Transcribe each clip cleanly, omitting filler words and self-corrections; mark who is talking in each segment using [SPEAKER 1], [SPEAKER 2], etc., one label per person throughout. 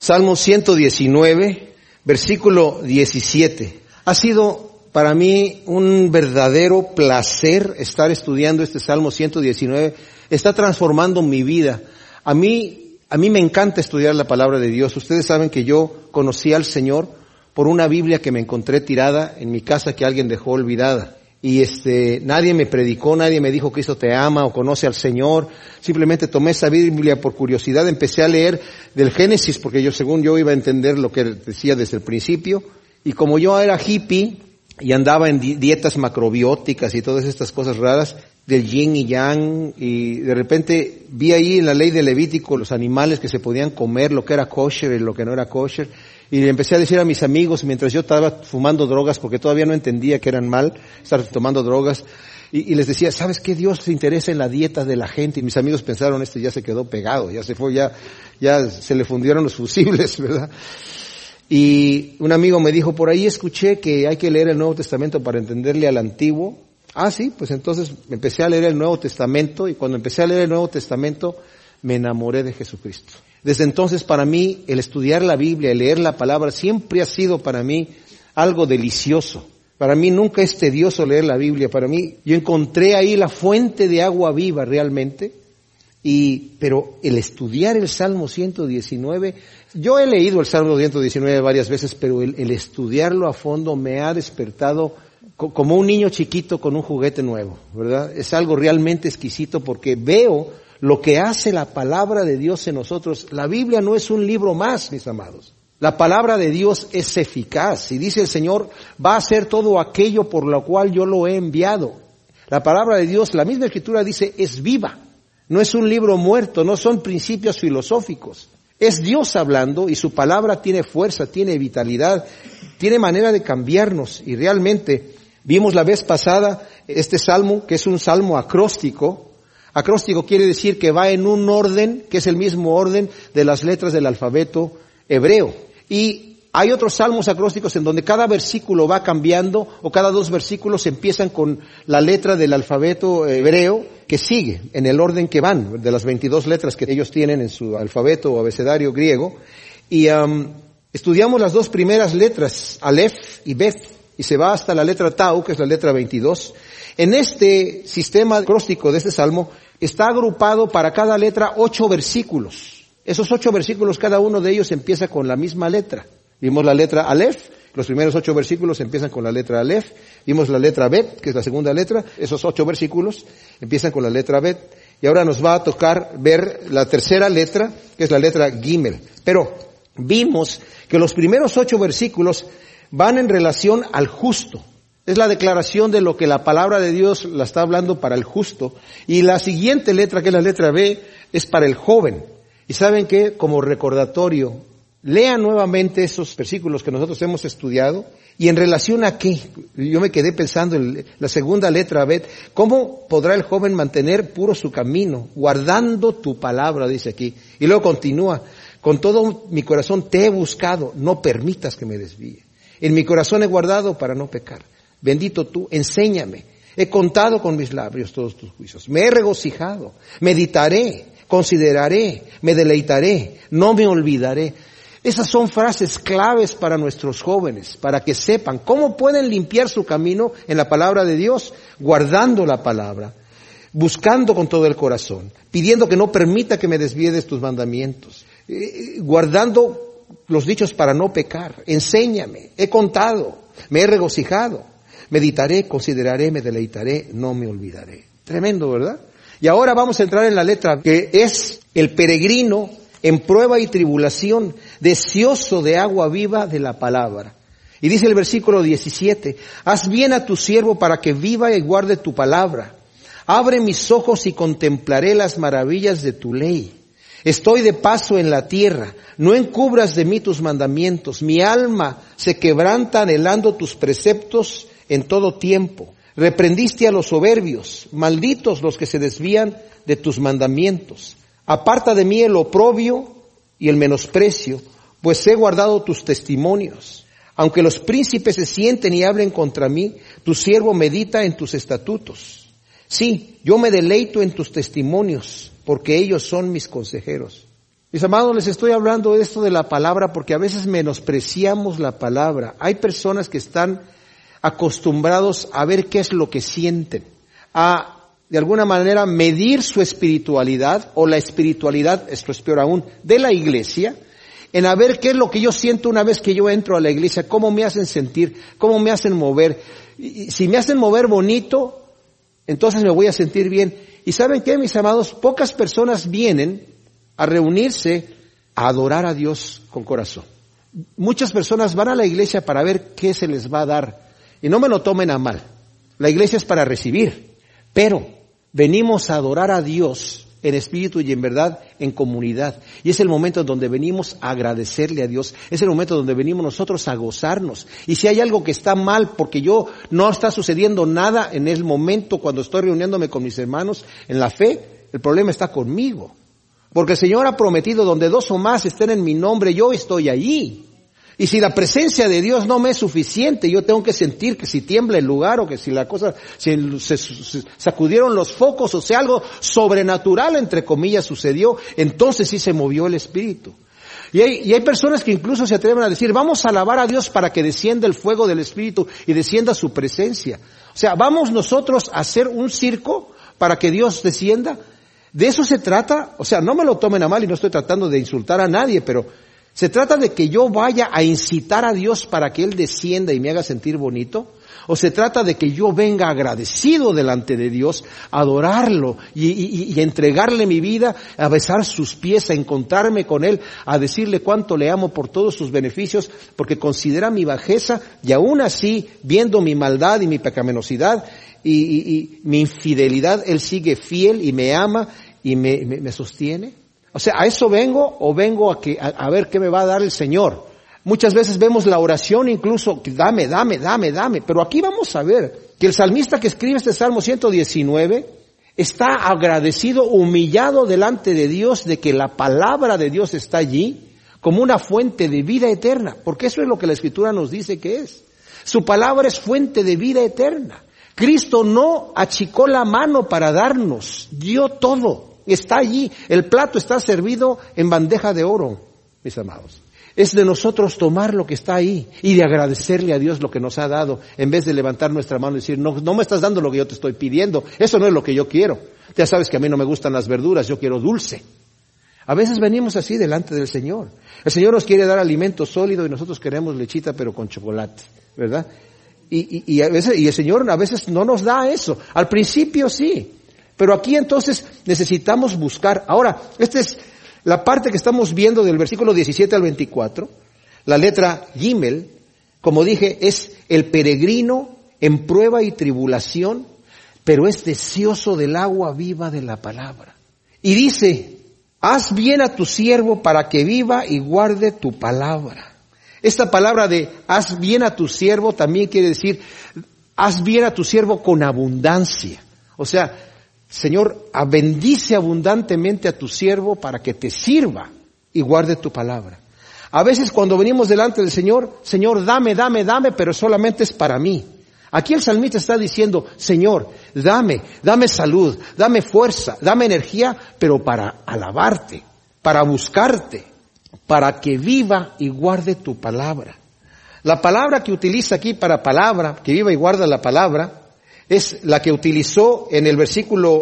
[SPEAKER 1] Salmo 119, versículo 17. Ha sido para mí un verdadero placer estar estudiando este Salmo 119. Está transformando mi vida. A mí me encanta estudiar la palabra de Dios. Ustedes saben que yo conocí al Señor por una Biblia que me encontré tirada en mi casa que alguien dejó olvidada. Y nadie me predicó, nadie me dijo Cristo te ama o conoce al Señor. Simplemente tomé esa Biblia por curiosidad, empecé a leer del Génesis porque según yo iba a entender lo que decía desde el principio. Y como yo era hippie y andaba en dietas macrobióticas y todas estas cosas raras del yin y yang, y de repente vi ahí en la ley de Levítico los animales que se podían comer, lo que era kosher y lo que no era kosher. Y le empecé a decir a mis amigos, mientras yo estaba fumando drogas, porque todavía no entendía que eran mal estar tomando drogas, y les decía, ¿sabes qué? Dios se interesa en la dieta de la gente. Y mis amigos pensaron, ya se quedó pegado, ya se fue, ya se le fundieron los fusibles, ¿verdad? Y un amigo me dijo, por ahí escuché que hay que leer el Nuevo Testamento para entenderle al Antiguo. Ah, sí, pues entonces empecé a leer el Nuevo Testamento, y cuando empecé a leer el Nuevo Testamento me enamoré de Jesucristo. Desde entonces para mí el estudiar la Biblia, el leer la palabra siempre ha sido para mí algo delicioso. Para mí nunca es tedioso leer la Biblia. Para mí yo encontré ahí la fuente de agua viva realmente. Pero el estudiar el Salmo 119, yo he leído el Salmo 119 varias veces, pero el estudiarlo a fondo me ha despertado como un niño chiquito con un juguete nuevo, ¿verdad? Es algo realmente exquisito porque veo lo que hace la palabra de Dios en nosotros. La Biblia no es un libro más, mis amados. La palabra de Dios es eficaz. Y dice el Señor, va a hacer todo aquello por lo cual yo lo he enviado. La palabra de Dios, la misma Escritura dice, es viva. No es un libro muerto, no son principios filosóficos. Es Dios hablando y su palabra tiene fuerza, tiene vitalidad, tiene manera de cambiarnos. Y realmente vimos la vez pasada este salmo, que es un salmo acróstico. Acróstico quiere decir que va en un orden, que es el mismo orden de las letras del alfabeto hebreo. Y hay otros salmos acrósticos en donde cada versículo va cambiando, o cada dos versículos empiezan con la letra del alfabeto hebreo que sigue en el orden que van, de las 22 letras que ellos tienen en su alfabeto o abecedario griego. Y estudiamos las dos primeras letras, Aleph y Bet, y se va hasta la letra Tau, que es la letra 22. En este sistema acróstico de este salmo está agrupado para cada letra 8 versículos. Esos 8 versículos, cada uno de ellos empieza con la misma letra. Vimos la letra Aleph, los primeros 8 versículos empiezan con la letra Aleph. Vimos la letra Bet, que es la segunda letra. Esos 8 versículos empiezan con la letra Bet. Y ahora nos va a tocar ver la tercera letra, que es la letra Gimel. Pero vimos que los primeros 8 versículos van en relación al justo. Es la declaración de lo que la palabra de Dios la está hablando para el justo. Y la siguiente letra, que es la letra B, es para el joven. Y ¿saben qué? Como recordatorio, lean nuevamente esos versículos que nosotros hemos estudiado. ¿Y en relación a qué? Yo me quedé pensando en la segunda letra B. ¿Cómo podrá el joven mantener puro su camino? Guardando tu palabra, dice aquí. Y luego continúa. Con todo mi corazón te he buscado. No permitas que me desvíe. En mi corazón he guardado para no pecar. Bendito tú, enséñame. He contado con mis labios todos tus juicios. Me he regocijado. Meditaré, consideraré, me deleitaré, no me olvidaré. Esas son frases claves para nuestros jóvenes, para que sepan cómo pueden limpiar su camino en la palabra de Dios, guardando la palabra, buscando con todo el corazón, pidiendo que no permita que me desvíe de tus mandamientos, guardando los dichos para no pecar. Enséñame, he contado, me he regocijado. Meditaré, consideraré, me deleitaré, no me olvidaré. Tremendo, ¿verdad? Y ahora vamos a entrar en la letra que es el peregrino en prueba y tribulación, deseoso de agua viva de la palabra. Y dice el versículo 17, haz bien a tu siervo para que viva y guarde tu palabra. Abre mis ojos y contemplaré las maravillas de tu ley. Estoy de paso en la tierra, no encubras de mí tus mandamientos. Mi alma se quebranta anhelando tus preceptos en todo tiempo. Reprendiste a los soberbios, malditos los que se desvían de tus mandamientos. Aparta de mí el oprobio y el menosprecio, pues he guardado tus testimonios. Aunque los príncipes se sienten y hablen contra mí, tu siervo medita en tus estatutos. Sí, yo me deleito en tus testimonios, porque ellos son mis consejeros. Mis amados, les estoy hablando de esto de la palabra porque a veces menospreciamos la palabra. Hay personas que están acostumbrados a ver qué es lo que sienten, a de alguna manera medir su espiritualidad o la espiritualidad, esto es peor aún, de la iglesia, en a ver qué es lo que yo siento una vez que yo entro a la iglesia, cómo me hacen sentir, cómo me hacen mover. Y si me hacen mover bonito, entonces me voy a sentir bien. ¿Y saben qué, mis amados? Pocas personas vienen a reunirse a adorar a Dios con corazón. Muchas personas van a la iglesia para ver qué se les va a dar. Y no me lo tomen a mal. La iglesia es para recibir. Pero venimos a adorar a Dios en espíritu y en verdad, en comunidad. Y es el momento donde venimos a agradecerle a Dios. Es el momento donde venimos nosotros a gozarnos. Y si hay algo que está mal, porque no está sucediendo nada en el momento cuando estoy reuniéndome con mis hermanos en la fe, el problema está conmigo. Porque el Señor ha prometido, donde 2 o más estén en mi nombre, yo estoy allí. Y si la presencia de Dios no me es suficiente, yo tengo que sentir que si tiembla el lugar o que si la cosa, si se sacudieron los focos o sea algo sobrenatural, entre comillas, sucedió, entonces sí se movió el Espíritu. Y hay personas que incluso se atreven a decir, vamos a alabar a Dios para que descienda el fuego del Espíritu y descienda su presencia. O sea, vamos nosotros a hacer un circo para que Dios descienda. De eso se trata. O sea, no me lo tomen a mal y no estoy tratando de insultar a nadie, pero ¿se trata de que yo vaya a incitar a Dios para que Él descienda y me haga sentir bonito? ¿O se trata de que yo venga agradecido delante de Dios, a adorarlo y entregarle mi vida, a besar sus pies, a encontrarme con Él, a decirle cuánto le amo por todos sus beneficios, porque considera mi bajeza y aún así, viendo mi maldad y mi pecaminosidad y mi infidelidad, Él sigue fiel y me ama y me sostiene? O sea, ¿a eso vengo o vengo a ver qué me va a dar el Señor? Muchas veces vemos la oración incluso, dame, pero aquí vamos a ver que el salmista que escribe este Salmo 119 está agradecido, humillado delante de Dios de que la palabra de Dios está allí como una fuente de vida eterna, porque eso es lo que la Escritura nos dice que es. Su palabra es fuente de vida eterna. Cristo no achicó la mano para darnos, dio todo. Está allí, el plato está servido en bandeja de oro, mis amados. Es de nosotros tomar lo que está ahí y de agradecerle a Dios lo que nos ha dado, en vez de levantar nuestra mano y decir, no me estás dando lo que yo te estoy pidiendo, eso no es lo que yo quiero. Ya sabes que a mí no me gustan las verduras, yo quiero dulce. A veces venimos así delante del Señor. El Señor nos quiere dar alimento sólido y nosotros queremos lechita pero con chocolate, ¿verdad? Y a veces, y el Señor a veces no nos da eso. Al principio sí. Pero aquí entonces necesitamos buscar. Ahora, esta es la parte que estamos viendo del versículo 17 al 24. La letra Gimel, como dije, es el peregrino en prueba y tribulación, pero es deseoso del agua viva de la palabra. Y dice, haz bien a tu siervo para que viva y guarde tu palabra. Esta palabra de haz bien a tu siervo también quiere decir, haz bien a tu siervo con abundancia. O sea, Señor, bendice abundantemente a tu siervo para que te sirva y guarde tu palabra. A veces cuando venimos delante del Señor, Señor, dame, pero solamente es para mí. Aquí el salmista está diciendo, Señor, dame salud, dame fuerza, dame energía, pero para alabarte, para buscarte, para que viva y guarde tu palabra. La palabra que utiliza aquí para palabra, que viva y guarda la palabra, es la que utilizó en el versículo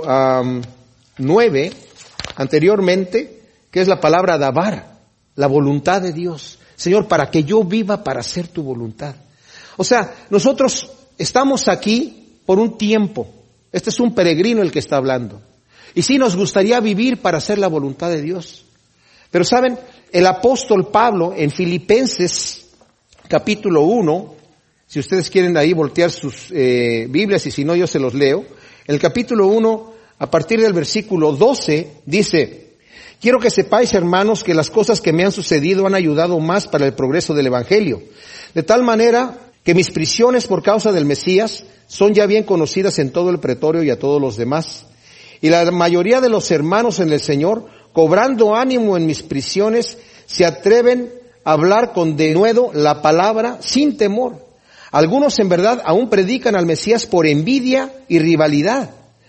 [SPEAKER 1] 9 anteriormente, que es la palabra dabar, la voluntad de Dios. Señor, para que yo viva para hacer tu voluntad. O sea, nosotros estamos aquí por un tiempo. Este es un peregrino el que está hablando. Y sí nos gustaría vivir para hacer la voluntad de Dios. Pero saben, el apóstol Pablo en Filipenses capítulo 1, si ustedes quieren ahí voltear sus Biblias y si no yo se los leo. El capítulo 1, a partir del versículo 12, dice, quiero que sepáis, hermanos, que las cosas que me han sucedido han ayudado más para el progreso del Evangelio. De tal manera que mis prisiones por causa del Mesías son ya bien conocidas en todo el pretorio y a todos los demás. Y la mayoría de los hermanos en el Señor, cobrando ánimo en mis prisiones, se atreven a hablar con denuedo la palabra sin temor. Algunos en verdad aún predican al Mesías por envidia y rivalidad,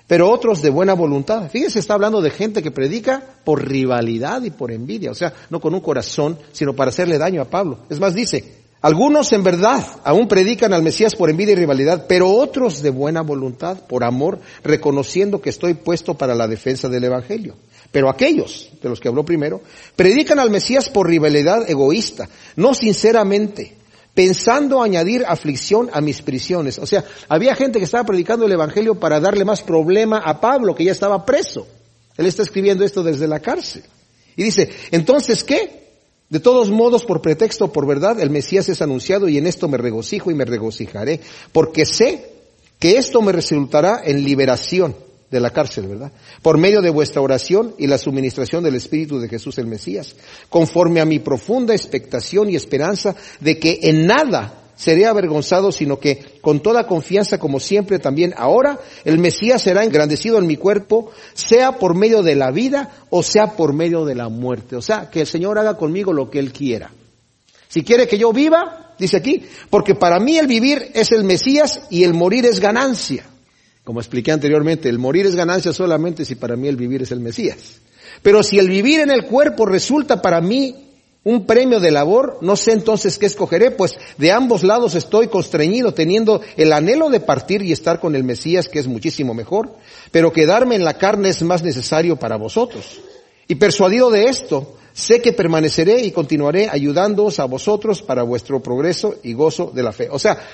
[SPEAKER 1] pero otros de buena voluntad. Fíjense, está hablando de gente que predica por rivalidad y por envidia, o sea, no con un corazón, sino para hacerle daño a Pablo. Es más, dice, algunos en verdad aún predican al Mesías por envidia y rivalidad, pero otros de buena voluntad, por amor, reconociendo que estoy puesto para la defensa del Evangelio. Pero aquellos, de los que habló primero, predican al Mesías por rivalidad egoísta, no sinceramente, pensando añadir aflicción a mis prisiones. O sea, había gente que estaba predicando el Evangelio para darle más problema a Pablo, que ya estaba preso. Él está escribiendo esto desde la cárcel. Y dice, ¿entonces qué? De todos modos, por pretexto o por verdad, el Mesías es anunciado y en esto me regocijo y me regocijaré, porque sé que esto me resultará en liberación de la cárcel, ¿verdad? Por medio de vuestra oración y la suministración del Espíritu de Jesús el Mesías, conforme a mi profunda expectación y esperanza de que en nada seré avergonzado, sino que con toda confianza, como siempre también ahora, el Mesías será engrandecido en mi cuerpo, sea por medio de la vida o sea por medio de la muerte. O sea, que el Señor haga conmigo lo que Él quiera. Si quiere que yo viva, dice aquí, porque para mí el vivir es el Mesías y el morir es ganancia. Como expliqué anteriormente, el morir es ganancia solamente si para mí el vivir es el Mesías. Pero si el vivir en el cuerpo resulta para mí un premio de labor, no sé entonces qué escogeré, pues de ambos lados estoy constreñido, teniendo el anhelo de partir y estar con el Mesías, que es muchísimo mejor, pero quedarme en la carne es más necesario para vosotros. Y persuadido de esto, sé que permaneceré y continuaré ayudándoos a vosotros para vuestro progreso y gozo de la fe. O sea,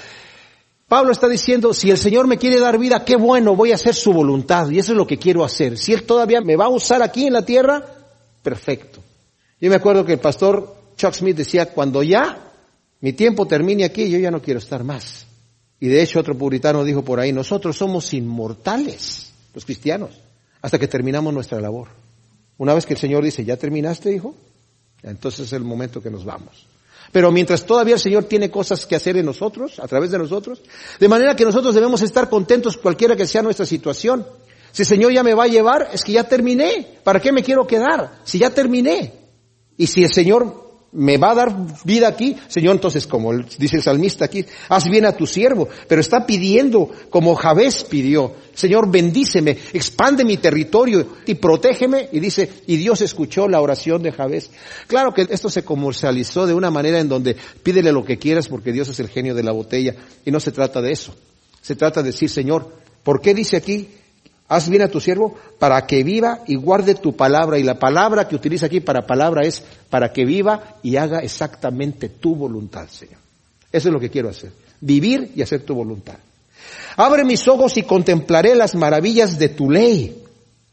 [SPEAKER 1] Pablo está diciendo, si el Señor me quiere dar vida, qué bueno, voy a hacer su voluntad, y eso es lo que quiero hacer. Si Él todavía me va a usar aquí en la tierra, perfecto. Yo me acuerdo que el pastor Chuck Smith decía, cuando ya mi tiempo termine aquí, yo ya no quiero estar más. Y de hecho otro puritano dijo por ahí, nosotros somos inmortales, los cristianos, hasta que terminamos nuestra labor. Una vez que el Señor dice, ¿ya terminaste, hijo? Entonces es el momento que nos vamos. Pero mientras todavía el Señor tiene cosas que hacer en nosotros, a través de nosotros, de manera que nosotros debemos estar contentos cualquiera que sea nuestra situación. Si el Señor ya me va a llevar, es que ya terminé. ¿Para qué me quiero quedar? Si ya terminé. Y si el Señor me va a dar vida aquí, Señor, entonces, como dice el salmista aquí, haz bien a tu siervo. Pero está pidiendo, como Jabez pidió, Señor, bendíceme, expande mi territorio y protégeme. Y dice, y Dios escuchó la oración de Jabez. Claro que esto se comercializó de una manera en donde pídele lo que quieras porque Dios es el genio de la botella. Y no se trata de eso. Se trata de decir, Señor, ¿por qué dice aquí? Haz bien a tu siervo para que viva y guarde tu palabra. Y la palabra que utiliza aquí para palabra es para que viva y haga exactamente tu voluntad, Señor. Eso es lo que quiero hacer. Vivir y hacer tu voluntad. Abre mis ojos y contemplaré las maravillas de tu ley.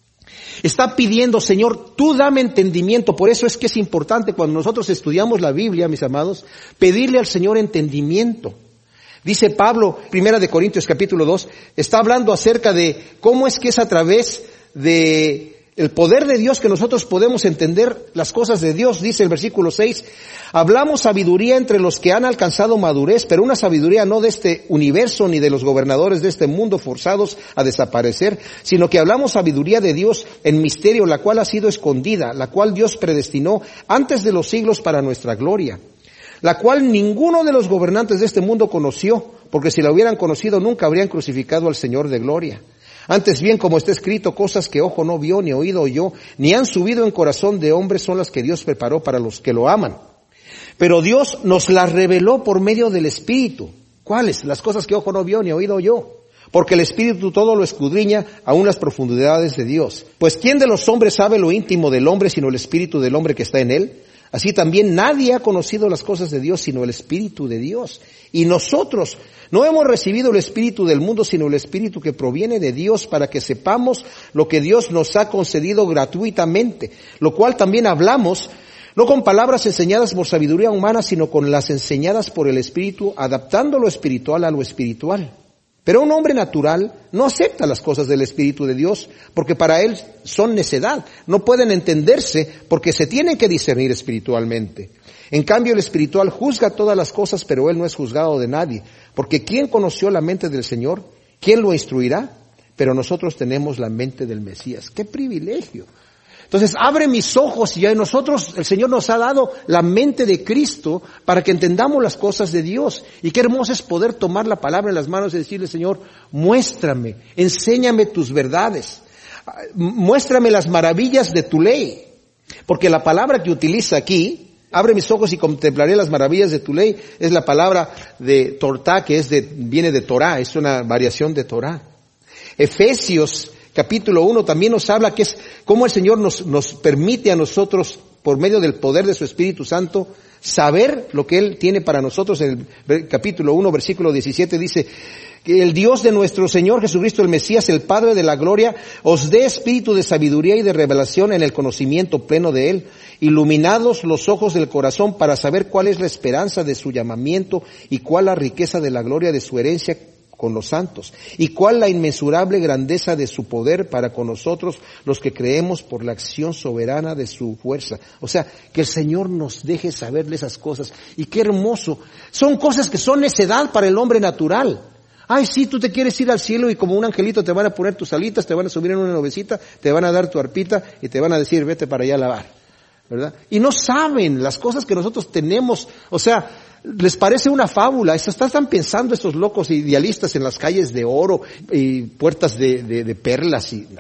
[SPEAKER 1] Está pidiendo, Señor, tú dame entendimiento. Por eso es que es importante cuando nosotros estudiamos la Biblia, mis amados, pedirle al Señor entendimiento. Dice Pablo, 1 Corintios capítulo 2, está hablando acerca de cómo es que es a través de el poder de Dios que nosotros podemos entender las cosas de Dios. Dice el versículo 6, hablamos sabiduría entre los que han alcanzado madurez, pero una sabiduría no de este universo ni de los gobernadores de este mundo forzados a desaparecer, sino que hablamos sabiduría de Dios en misterio, la cual ha sido escondida, la cual Dios predestinó antes de los siglos para nuestra gloria, la cual ninguno de los gobernantes de este mundo conoció, porque si la hubieran conocido nunca habrían crucificado al Señor de gloria. Antes bien, como está escrito, cosas que ojo no vio, ni oído oyó, ni han subido en corazón de hombre son las que Dios preparó para los que lo aman. Pero Dios nos las reveló por medio del Espíritu. ¿Cuáles? Las cosas que ojo no vio, ni oído oyó. Porque el Espíritu todo lo escudriña, aún las profundidades de Dios. Pues ¿quién de los hombres sabe lo íntimo del hombre, sino el Espíritu del hombre que está en él? Así también nadie ha conocido las cosas de Dios sino el Espíritu de Dios. Y nosotros no hemos recibido el Espíritu del mundo sino el Espíritu que proviene de Dios para que sepamos lo que Dios nos ha concedido gratuitamente. Lo cual también hablamos, no con palabras enseñadas por sabiduría humana sino con las enseñadas por el Espíritu, adaptando lo espiritual a lo espiritual. Pero un hombre natural no acepta las cosas del Espíritu de Dios porque para él son necedad. No pueden entenderse porque se tienen que discernir espiritualmente. En cambio, el espiritual juzga todas las cosas, pero él no es juzgado de nadie. Porque ¿quién conoció la mente del Señor? ¿Quién lo instruirá? Pero nosotros tenemos la mente del Mesías. ¡Qué privilegio! Entonces abre mis ojos y a nosotros el Señor nos ha dado la mente de Cristo para que entendamos las cosas de Dios. Y qué hermoso es poder tomar la palabra en las manos y decirle, Señor, muéstrame, enséñame tus verdades, muéstrame las maravillas de tu ley. Porque la palabra que utiliza aquí, abre mis ojos y contemplaré las maravillas de tu ley, es la palabra de Tortá, que viene de Torá, es una variación de Torá. Efesios capítulo 1 también nos habla que es cómo el Señor nos permite a nosotros, por medio del poder de su Espíritu Santo, saber lo que Él tiene para nosotros. En el capítulo 1, versículo 17 dice que el Dios de nuestro Señor Jesucristo, el Mesías, el Padre de la gloria, os dé espíritu de sabiduría y de revelación en el conocimiento pleno de Él, iluminados los ojos del corazón para saber cuál es la esperanza de su llamamiento y cuál la riqueza de la gloria de su herencia con los santos, y cuál la inmensurable grandeza de su poder para con nosotros los que creemos por la acción soberana de su fuerza. O sea, que el Señor nos deje saberle esas cosas. Y qué hermoso. Son cosas que son necedad para el hombre natural. Ay, sí, tú te quieres ir al cielo y como un angelito te van a poner tus alitas, te van a subir en una nubecita, te van a dar tu arpita y te van a decir, vete para allá a lavar, ¿verdad? Y no saben las cosas que nosotros tenemos, o sea, les parece una fábula. Están pensando estos locos idealistas en las calles de oro y puertas de perlas y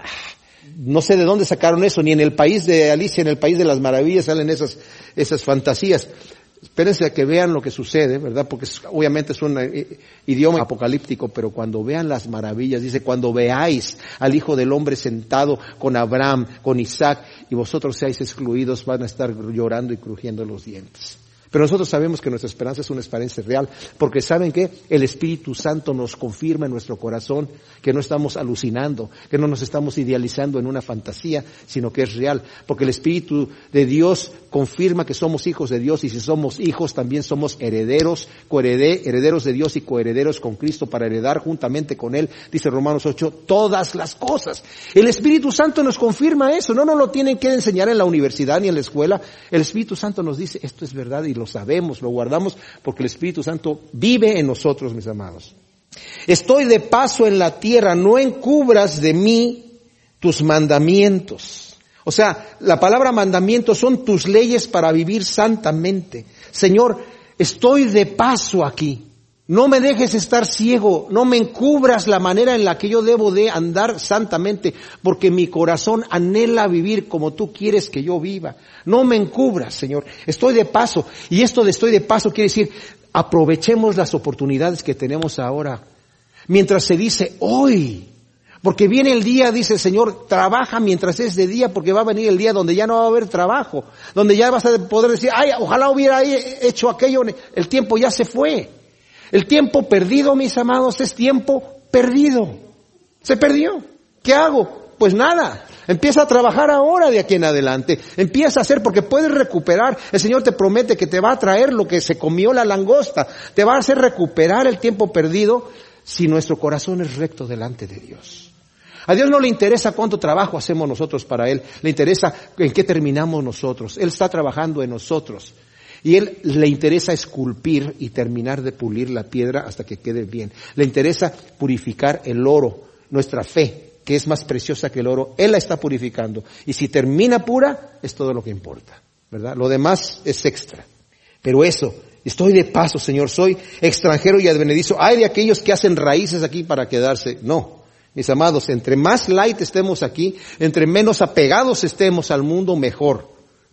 [SPEAKER 1] no sé de dónde sacaron eso, ni en el país de Alicia, en el país de las maravillas salen esas fantasías. Espérense a que vean lo que sucede, ¿verdad? Porque obviamente es un idioma apocalíptico, pero cuando vean las maravillas, dice, cuando veáis al Hijo del Hombre sentado con Abraham, con Isaac, y vosotros seáis excluidos, van a estar llorando y crujiendo los dientes. Pero nosotros sabemos que nuestra esperanza es una esperanza real, porque ¿saben qué? El Espíritu Santo nos confirma en nuestro corazón que no estamos alucinando, que no nos estamos idealizando en una fantasía, sino que es real, porque el Espíritu de Dios confirma que somos hijos de Dios, y si somos hijos también somos herederos, herederos de Dios y coherederos con Cristo para heredar juntamente con Él, dice Romanos 8, todas las cosas. El Espíritu Santo nos confirma eso, no nos lo tienen que enseñar en la universidad ni en la escuela. El Espíritu Santo nos dice, esto es verdad, y lo sabemos, lo guardamos, porque el Espíritu Santo vive en nosotros, mis amados. Estoy de paso en la tierra, no encubras de mí tus mandamientos. O sea, la palabra mandamientos son tus leyes para vivir santamente. Señor, estoy de paso aquí. No me dejes estar ciego, no me encubras la manera en la que yo debo de andar santamente, porque mi corazón anhela vivir como tú quieres que yo viva. No me encubras, Señor. Estoy de paso. Y esto de estoy de paso quiere decir, aprovechemos las oportunidades que tenemos ahora. Mientras se dice hoy, porque viene el día, dice el Señor, trabaja mientras es de día, porque va a venir el día donde ya no va a haber trabajo, donde ya vas a poder decir, ay, ojalá hubiera hecho aquello, el tiempo ya se fue. El tiempo perdido, mis amados, es tiempo perdido. Se perdió. ¿Qué hago? Pues nada. Empieza a trabajar ahora de aquí en adelante. Empieza a hacer, porque puedes recuperar. El Señor te promete que te va a traer lo que se comió la langosta. Te va a hacer recuperar el tiempo perdido si nuestro corazón es recto delante de Dios. A Dios no le interesa cuánto trabajo hacemos nosotros para Él. Le interesa en qué terminamos nosotros. Él está trabajando en nosotros. Y Él le interesa esculpir y terminar de pulir la piedra hasta que quede bien. Le interesa purificar el oro, nuestra fe, que es más preciosa que el oro. Él la está purificando. Y si termina pura, es todo lo que importa, ¿verdad? Lo demás es extra. Pero eso, estoy de paso, Señor, soy extranjero y advenedizo. Hay de aquellos que hacen raíces aquí para quedarse. No, mis amados, entre más light estemos aquí, entre menos apegados estemos al mundo, mejor.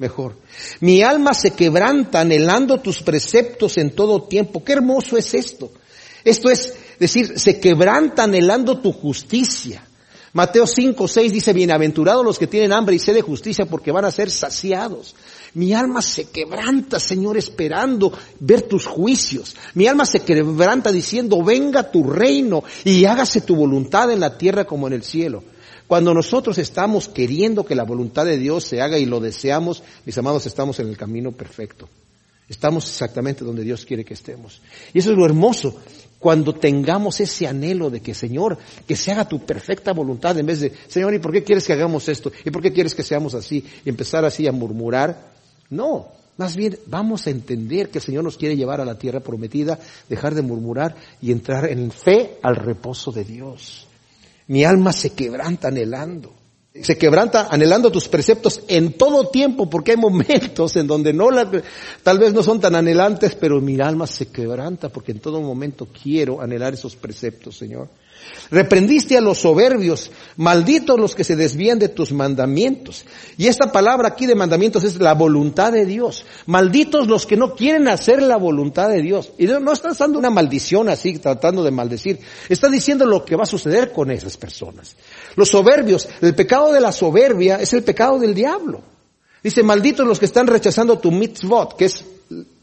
[SPEAKER 1] Mi alma se quebranta anhelando tus preceptos en todo tiempo. Qué hermoso es esto. Esto es decir, se quebranta anhelando tu justicia. Mateo 5:6 dice, bienaventurados los que tienen hambre y sed de justicia, porque van a ser saciados. Mi alma se quebranta, Señor, esperando ver tus juicios. Mi alma se quebranta diciendo, venga tu reino y hágase tu voluntad en la tierra como en el cielo. Cuando nosotros estamos queriendo que la voluntad de Dios se haga y lo deseamos, mis amados, estamos en el camino perfecto. Estamos exactamente donde Dios quiere que estemos. Y eso es lo hermoso, cuando tengamos ese anhelo de que, Señor, que se haga tu perfecta voluntad, en vez de, Señor, ¿y por qué quieres que hagamos esto? ¿Y por qué quieres que seamos así? Y empezar así a murmurar. No, más bien vamos a entender que el Señor nos quiere llevar a la tierra prometida, dejar de murmurar y entrar en fe al reposo de Dios. Mi alma se quebranta anhelando. Se quebranta anhelando tus preceptos en todo tiempo, porque hay momentos en donde tal vez no son tan anhelantes, pero mi alma se quebranta porque en todo momento quiero anhelar esos preceptos, Señor. Reprendiste a los soberbios, malditos los que se desvían de tus mandamientos. Y esta palabra aquí de mandamientos es la voluntad de Dios. Malditos los que no quieren hacer la voluntad de Dios. Y no está dando una maldición así, tratando de maldecir. Está diciendo lo que va a suceder con esas personas. Los soberbios, el pecado de la soberbia es el pecado del diablo. Dice, malditos los que están rechazando tu mitzvot, que es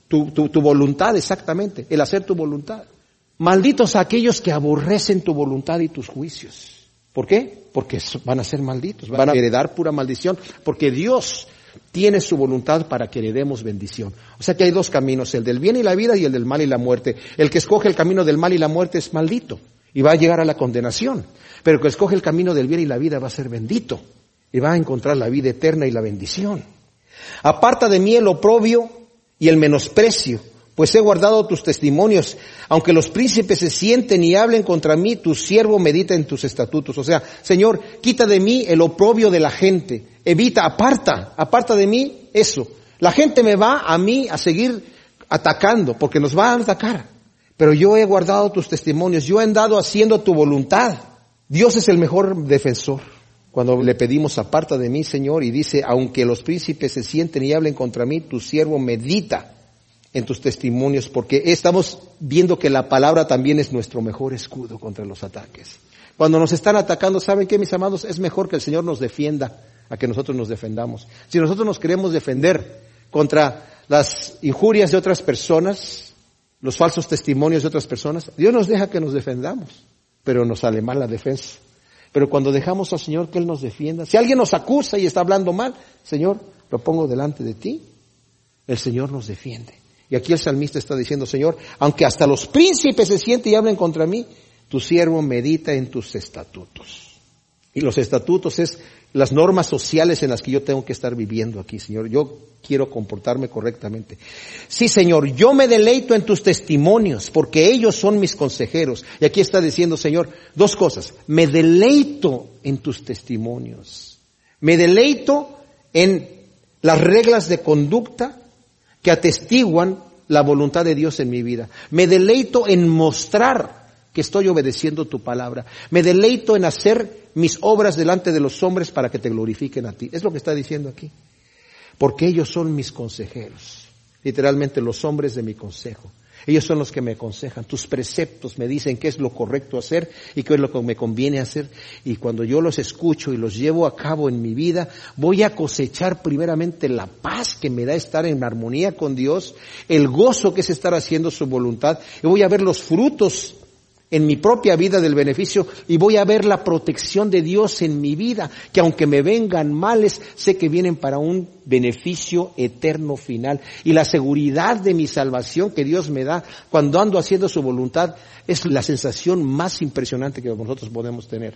[SPEAKER 1] tu voluntad exactamente, el hacer tu voluntad. Malditos aquellos que aborrecen tu voluntad y tus juicios. ¿Por qué? Porque van a ser malditos, van a heredar pura maldición, porque Dios tiene su voluntad para que heredemos bendición. O sea que hay dos caminos, el del bien y la vida y el del mal y la muerte. El que escoge el camino del mal y la muerte es maldito y va a llegar a la condenación. Pero el que escoge el camino del bien y la vida va a ser bendito y va a encontrar la vida eterna y la bendición. Aparta de mí el oprobio y el menosprecio, pues he guardado tus testimonios. Aunque los príncipes se sienten y hablen contra mí, tu siervo medita en tus estatutos. O sea, Señor, quita de mí el oprobio de la gente. Evita, aparta de mí eso. La gente me va a mí a seguir atacando, porque nos va a atacar. Pero yo he guardado tus testimonios, yo he andado haciendo tu voluntad. Dios es el mejor defensor. Cuando le pedimos, aparta de mí, Señor, y dice, aunque los príncipes se sienten y hablen contra mí, tu siervo medita en tus testimonios, porque estamos viendo que la palabra también es nuestro mejor escudo contra los ataques. Cuando nos están atacando, ¿saben qué, mis amados? Es mejor que el Señor nos defienda a que nosotros nos defendamos. Si nosotros nos queremos defender contra las injurias de otras personas, los falsos testimonios de otras personas, Dios nos deja que nos defendamos, pero nos sale mal la defensa. Pero cuando dejamos al Señor que Él nos defienda, si alguien nos acusa y está hablando mal, Señor, lo pongo delante de ti, el Señor nos defiende. Y aquí el salmista está diciendo, Señor, aunque hasta los príncipes se sienten y hablen contra mí, tu siervo medita en tus estatutos. Y los estatutos es las normas sociales en las que yo tengo que estar viviendo aquí, Señor. Yo quiero comportarme correctamente. Sí, Señor, yo me deleito en tus testimonios, porque ellos son mis consejeros. Y aquí está diciendo, Señor, dos cosas. Me deleito en tus testimonios. Me deleito en las reglas de conducta que atestiguan la voluntad de Dios en mi vida. Me deleito en mostrar que estoy obedeciendo tu palabra. Me deleito en hacer mis obras delante de los hombres para que te glorifiquen a ti. Es lo que está diciendo aquí. Porque ellos son mis consejeros. Literalmente los hombres de mi consejo. Ellos son los que me aconsejan. Tus preceptos me dicen qué es lo correcto hacer y qué es lo que me conviene hacer. Y cuando yo los escucho y los llevo a cabo en mi vida, voy a cosechar primeramente la paz que me da estar en armonía con Dios, el gozo que es estar haciendo su voluntad, y voy a ver los frutos en mi propia vida del beneficio, y voy a ver la protección de Dios en mi vida, que aunque me vengan males, sé que vienen para un beneficio eterno final. Y la seguridad de mi salvación que Dios me da cuando ando haciendo su voluntad es la sensación más impresionante que nosotros podemos tener.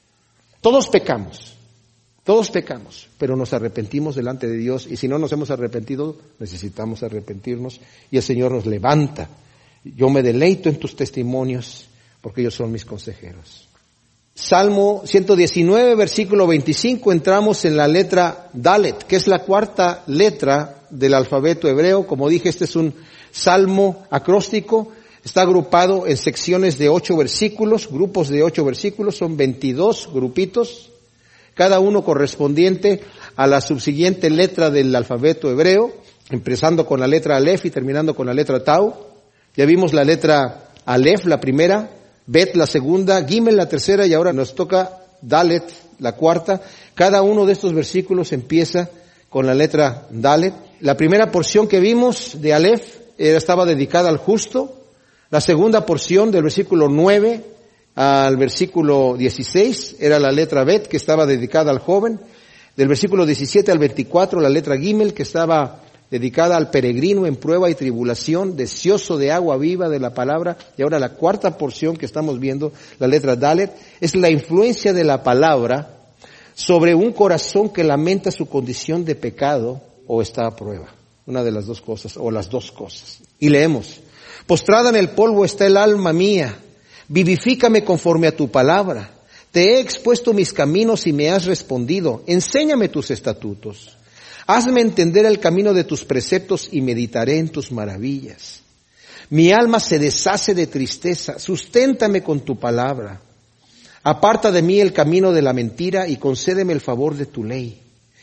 [SPEAKER 1] Todos pecamos, pero nos arrepentimos delante de Dios, y si no nos hemos arrepentido, necesitamos arrepentirnos, y el Señor nos levanta. Yo me deleito en tus testimonios, porque ellos son mis consejeros. Salmo 119, versículo 25, entramos en la letra Dalet, que es la cuarta letra del alfabeto hebreo. Como dije, este es un salmo acróstico, está agrupado en secciones de 8 versículos, grupos de 8 versículos, son 22 grupitos, cada uno correspondiente a la subsiguiente letra del alfabeto hebreo, empezando con la letra Aleph y terminando con la letra Tau. Ya vimos la letra Aleph, la primera, Bet la segunda, Gimel la tercera, y ahora nos toca Dalet la cuarta. Cada uno de estos versículos empieza con la letra Dalet. La primera porción que vimos de Aleph estaba dedicada al justo. La segunda porción del versículo 9 al versículo 16 era la letra Bet, que estaba dedicada al joven. Del versículo 17 al 24 la letra Gimel, que estaba dedicada al peregrino en prueba y tribulación, deseoso de agua viva de la palabra. Y ahora la cuarta porción que estamos viendo, la letra Dalet, es la influencia de la palabra sobre un corazón que lamenta su condición de pecado o está a prueba. Una de las dos cosas, o las dos cosas. Y leemos: postrada en el polvo está el alma mía, vivifícame conforme a tu palabra. Te he expuesto mis caminos y me has respondido. Enséñame tus estatutos. Hazme entender el camino de tus preceptos y meditaré en tus maravillas. Mi alma se deshace de tristeza. Susténtame con tu palabra. Aparta de mí el camino de la mentira y concédeme el favor de tu ley.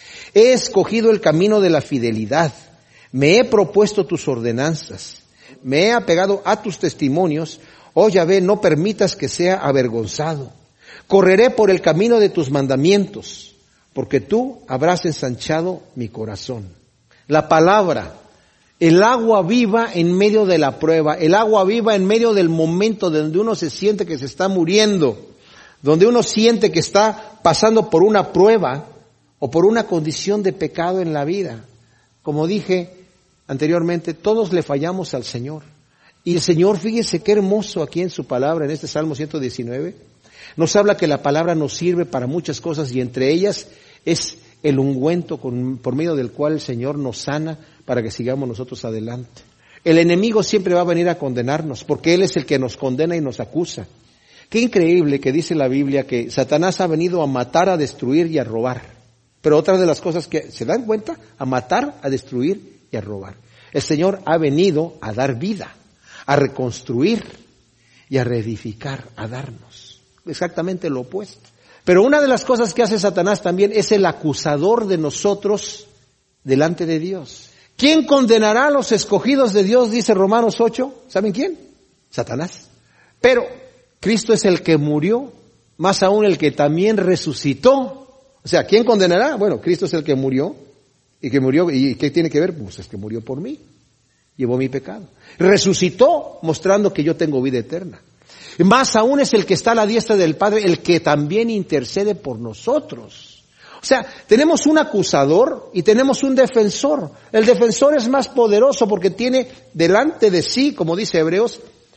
[SPEAKER 1] He escogido el camino de la fidelidad. Me he propuesto tus ordenanzas. Me he apegado a tus testimonios. Oh Yahvé, no permitas que sea avergonzado. Correré por el camino de tus mandamientos, porque tú habrás ensanchado mi corazón. La palabra, el agua viva en medio de la prueba, el agua viva en medio del momento donde uno se siente que se está muriendo, donde uno siente que está pasando por una prueba o por una condición de pecado en la vida. Como dije anteriormente, todos le fallamos al Señor. Y el Señor, fíjese qué hermoso aquí en su palabra, en este Salmo 119, nos habla que la palabra nos sirve para muchas cosas y entre ellas es el ungüento por medio del cual el Señor nos sana para que sigamos nosotros adelante. El enemigo siempre va a venir a condenarnos porque Él es el que nos condena y nos acusa. Qué increíble que dice la Biblia que Satanás ha venido a matar, a destruir y a robar. Pero otra de las cosas que se dan cuenta, a matar, a destruir y a robar. El Señor ha venido a dar vida, a reconstruir y a reedificar, a darnos. Exactamente lo opuesto. Pero una de las cosas que hace Satanás también es el acusador de nosotros delante de Dios. ¿Quién condenará a los escogidos de Dios? Dice Romanos 8. ¿Saben quién? Satanás. Pero Cristo es el que murió, más aún el que también resucitó. O sea, ¿quién condenará? Bueno, Cristo es el que murió. ¿Y qué tiene que ver? Pues es que murió por mí. Llevó mi pecado. Resucitó mostrando que yo tengo vida eterna. Más aún es el que está a la diestra del Padre, el que también intercede por nosotros. O sea, tenemos un acusador y tenemos un defensor. El defensor es más poderoso porque tiene delante de sí, como dice Hebreos,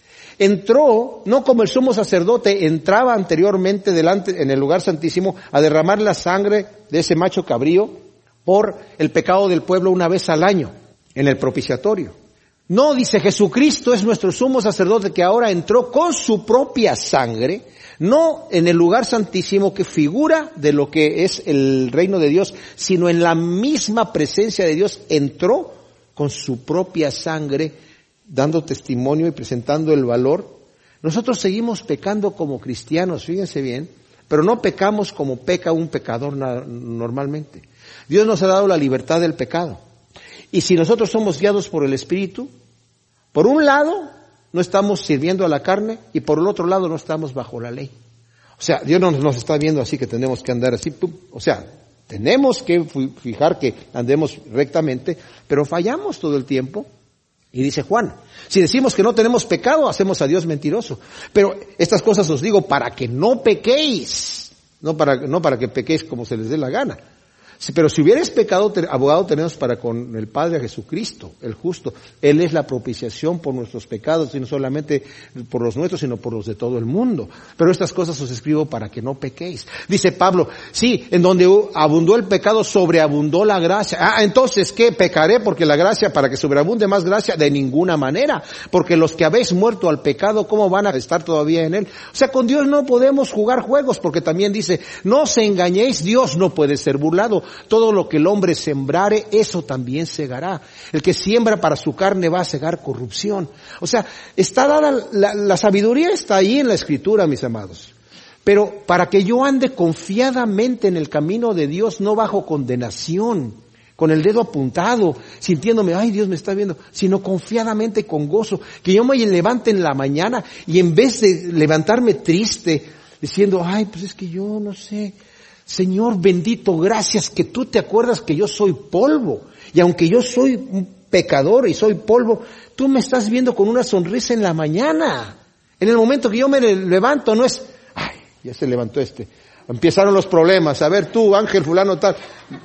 [SPEAKER 1] entró, no como el sumo sacerdote, entraba anteriormente delante, en el lugar santísimo, a derramar la sangre de ese macho cabrío por el pecado del pueblo una vez al año, en el propiciatorio. No, dice, Jesucristo es nuestro sumo sacerdote que ahora entró con su propia sangre, no en el lugar santísimo que figura de lo que es el reino de Dios, sino en la misma presencia de Dios entró con su propia sangre, dando testimonio y presentando el valor. Nosotros seguimos pecando como cristianos, fíjense bien, pero no pecamos como peca un pecador normalmente. Dios nos ha dado la libertad del pecado. Y si nosotros somos guiados por el Espíritu, por un lado no estamos sirviendo a la carne y por el otro lado no estamos bajo la ley. O sea, Dios no nos está viendo así que tenemos que andar así. O sea, tenemos que fijar que andemos rectamente, pero fallamos todo el tiempo. Y dice Juan, si decimos que no tenemos pecado, hacemos a Dios mentiroso. Pero estas cosas os digo para que no pequéis, no para que pequéis como se les dé la gana. Pero si hubierais pecado, abogado tenemos para con el Padre a Jesucristo, el justo. Él es la propiciación por nuestros pecados, y no solamente por los nuestros, sino por los de todo el mundo. Pero estas cosas os escribo para que no pequéis. Dice Pablo, sí, en donde abundó el pecado, sobreabundó la gracia. Entonces, ¿qué? ¿Pecaré porque la gracia, para que sobreabunde más gracia? De ninguna manera. Porque los que habéis muerto al pecado, ¿cómo van a estar todavía en él? O sea, con Dios no podemos jugar juegos, porque también dice, no os engañéis, Dios no puede ser burlado. Todo lo que el hombre sembrare, eso también segará. El que siembra para su carne va a segar corrupción. O sea, está dada la sabiduría, está ahí en la Escritura, mis amados. Pero para que yo ande confiadamente en el camino de Dios, no bajo condenación, con el dedo apuntado, sintiéndome, ay, Dios me está viendo, sino confiadamente con gozo. Que yo me levante en la mañana y en vez de levantarme triste, diciendo, ay, pues es que yo no sé, Señor bendito, gracias que tú te acuerdas que yo soy polvo. Y aunque yo soy un pecador y soy polvo, tú me estás viendo con una sonrisa en la mañana. En el momento que yo me levanto, no es, ay, ya se levantó este. Empezaron los problemas. A ver, tú, Ángel, fulano, tal,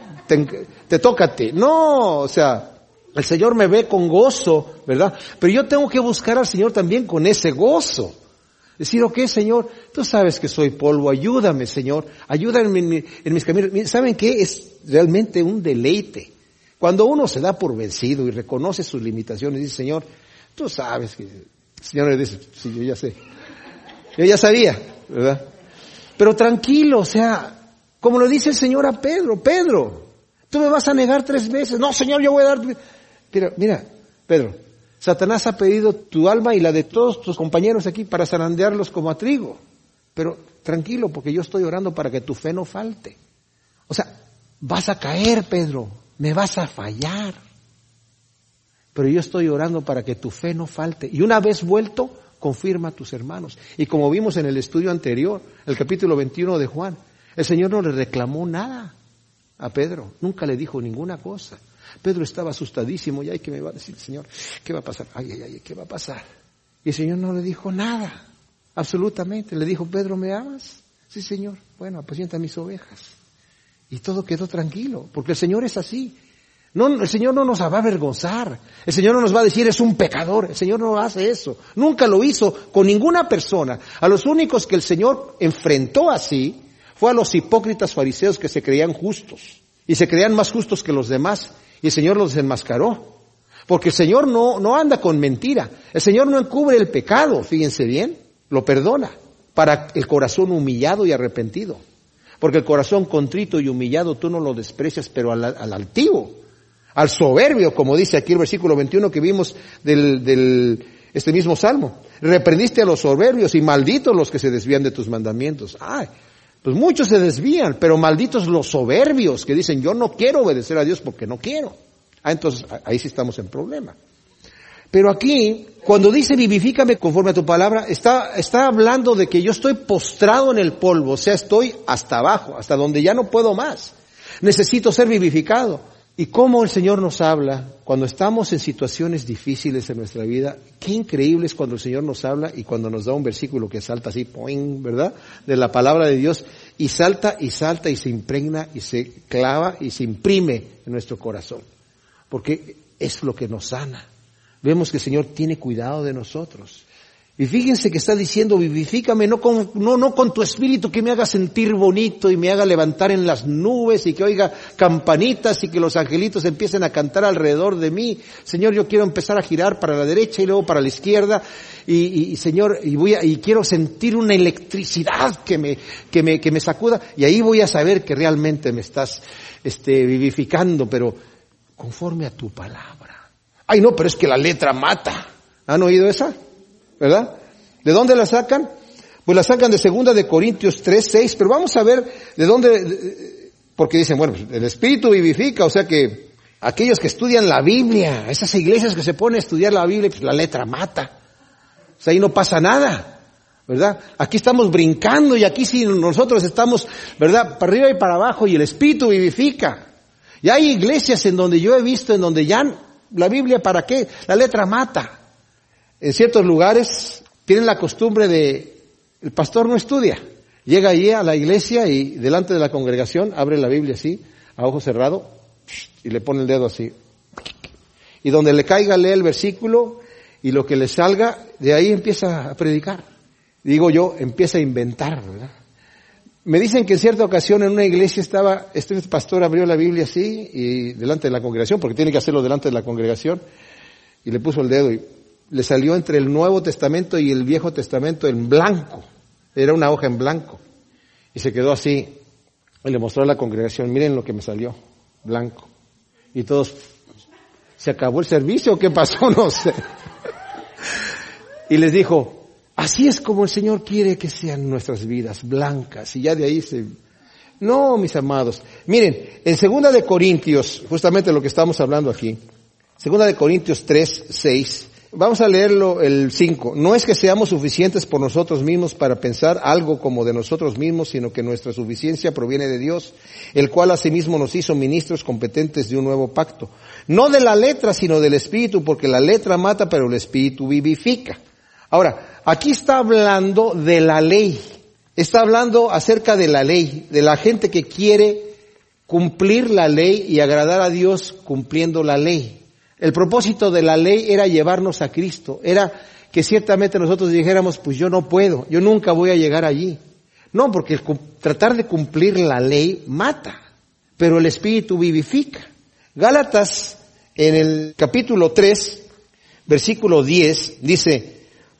[SPEAKER 1] te tócate. No, o sea, el Señor me ve con gozo, ¿verdad? Pero yo tengo que buscar al Señor también con ese gozo. Decir, ok, Señor, tú sabes que soy polvo, ayúdame, Señor, ayúdame en mis caminos. ¿Saben qué? Es realmente un deleite. Cuando uno se da por vencido y reconoce sus limitaciones, dice, Señor, tú sabes que... El Señor le dice, sí, yo ya sé. Yo ya sabía, ¿verdad? Pero tranquilo, o sea, como lo dice el Señor a Pedro, Pedro, tú me vas a negar 3 veces. No, Señor, yo voy a dar... Mira, Pedro, Satanás ha pedido tu alma y la de todos tus compañeros aquí para zarandearlos como a trigo. Pero tranquilo, porque yo estoy orando para que tu fe no falte. O sea, vas a caer, Pedro, me vas a fallar. Pero yo estoy orando para que tu fe no falte. Y una vez vuelto, confirma a tus hermanos. Y como vimos en el estudio anterior, el capítulo 21 de Juan, el Señor no le reclamó nada a Pedro. Nunca le dijo ninguna cosa. Pedro estaba asustadísimo. ¿Y qué me va a decir el Señor? ¿Qué va a pasar? ¿Qué va a pasar? Y el Señor no le dijo nada. Absolutamente. Le dijo, Pedro, ¿me amas? Sí, Señor. Bueno, apacienta mis ovejas. Y todo quedó tranquilo, porque el Señor es así. No, el Señor no nos va a avergonzar. El Señor no nos va a decir, es un pecador. El Señor no hace eso. Nunca lo hizo con ninguna persona. A los únicos que el Señor enfrentó así fue a los hipócritas fariseos que se creían justos. Y se creían más justos que los demás. Y el Señor los desenmascaró. Porque el Señor no anda con mentira. El Señor no encubre el pecado, fíjense bien. Lo perdona para el corazón humillado y arrepentido. Porque el corazón contrito y humillado tú no lo desprecias, pero al altivo, al soberbio, como dice aquí el versículo 21 que vimos este mismo salmo. Reprendiste a los soberbios y malditos los que se desvían de tus mandamientos. Pues muchos se desvían, pero malditos los soberbios que dicen, yo no quiero obedecer a Dios porque no quiero. Entonces ahí sí estamos en problema. Pero aquí, cuando dice vivifícame conforme a tu palabra, está hablando de que yo estoy postrado en el polvo, o sea, estoy hasta abajo, hasta donde ya no puedo más. Necesito ser vivificado. Y cómo el Señor nos habla cuando estamos en situaciones difíciles en nuestra vida. Qué increíble es cuando el Señor nos habla y cuando nos da un versículo que salta así, ¡poing!, ¿verdad? De la palabra de Dios, y salta y salta y se impregna y se clava y se imprime en nuestro corazón. Porque es lo que nos sana. Vemos que el Señor tiene cuidado de nosotros. Y fíjense que está diciendo, vivifícame, no con tu espíritu que me haga sentir bonito y me haga levantar en las nubes y que oiga campanitas y que los angelitos empiecen a cantar alrededor de mí. Señor, yo quiero empezar a girar para la derecha y luego para la izquierda y Señor, y quiero sentir una electricidad que me sacuda y ahí voy a saber que realmente me estás vivificando, pero conforme a tu palabra. No, pero es que la letra mata. ¿Han oído esa? ¿Verdad? ¿De dónde la sacan? Pues la sacan de 2 de Corintios 3:6, pero vamos a ver de dónde, porque dicen, bueno, el Espíritu vivifica, o sea que aquellos que estudian la Biblia, esas iglesias que se ponen a estudiar la Biblia, pues la letra mata. O sea, ahí no pasa nada, ¿verdad? Aquí estamos brincando y aquí sí nosotros estamos, ¿verdad? Para arriba y para abajo y el Espíritu vivifica. Y hay iglesias en donde yo he visto, en donde ya la Biblia, ¿para qué? La letra mata. En ciertos lugares tienen la costumbre el pastor no estudia. Llega allí a la iglesia y delante de la congregación abre la Biblia así, a ojo cerrado, y le pone el dedo así. Y donde le caiga lee el versículo y lo que le salga, de ahí empieza a predicar. Digo yo, empieza a inventar, ¿verdad? Me dicen que en cierta ocasión en una iglesia este pastor abrió la Biblia así y delante de la congregación, porque tiene que hacerlo delante de la congregación, y le puso el dedo y le salió entre el Nuevo Testamento y el Viejo Testamento en blanco. Era una hoja en blanco. Y se quedó así. Y le mostró a la congregación, miren lo que me salió, blanco. Y todos, ¿se acabó el servicio o qué pasó? No sé. Y les dijo, así es como el Señor quiere que sean nuestras vidas, blancas. Y ya de ahí No, mis amados. Miren, en 2 de Corintios, justamente lo que estamos hablando aquí, 2 de Corintios 3:6, vamos a leerlo el 5. No es que seamos suficientes por nosotros mismos para pensar algo como de nosotros mismos, sino que nuestra suficiencia proviene de Dios, el cual asimismo nos hizo ministros competentes de un nuevo pacto. No de la letra, sino del Espíritu, porque la letra mata, pero el Espíritu vivifica. Ahora, aquí está hablando de la ley. Está hablando acerca de la ley, de la gente que quiere cumplir la ley y agradar a Dios cumpliendo la ley. El propósito de la ley era llevarnos a Cristo, era que ciertamente nosotros dijéramos, pues yo no puedo, yo nunca voy a llegar allí. No, porque tratar de cumplir la ley mata, pero el Espíritu vivifica. Gálatas, en el capítulo 3, versículo 10, dice,